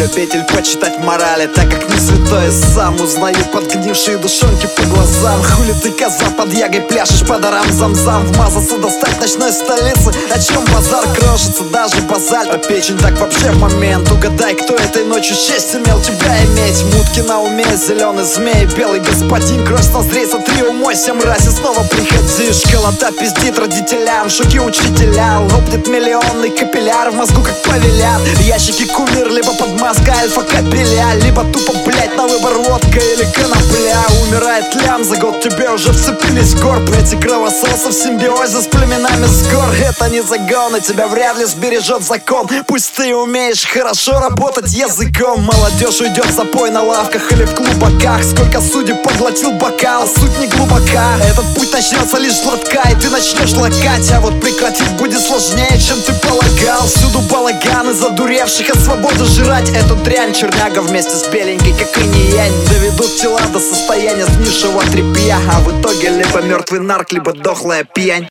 любитель почитать морали, так как не святой сам узнаю подгнившие душонки по глазам. Хули ты, коза, под ягой пляшешь по дарам зам-зам. Вмазаться достать ночной столицы, о чем базар крошится, даже базальт. А печень так вообще в момент. Угадай, кто этой ночью честь имел тебя иметь. Мутки на уме, зеленый змей, белый господин. Кровь с ноздрей, сотри, умойся, мразь, и снова приходи. Школота пиздит родителям, шуки учителя. Лопнет миллионный капилляр, в мозгу как повелят. Ящики кумир, либо подмазка альфа-капеля, либо тупо, блять, на выбор водка или конопля. Умирает лям, за год тебе уже вцепились в горб. Эти кровососы в симбиозе с племенами с гор. Это не загон, и тебя вряд ли сбережет закон. Пусть ты умеешь хорошо работать языком. Молодежь уйдет в запой на лавках или в клубаках. Сколько судеб поглотил бокал, суть не глубока. Этот путь начнется лишь с глотка, и ты начнешь лакать. А вот прекратить будет сложнее, чем ты полагал. Всюду балаганы задуревших от свободы жрать эту дрянь. Черняга вместе с беленькой, как и не янь, доведут тела до состояния низшего тряпья. А в итоге либо мертвый нарк, либо дохлая пьянь.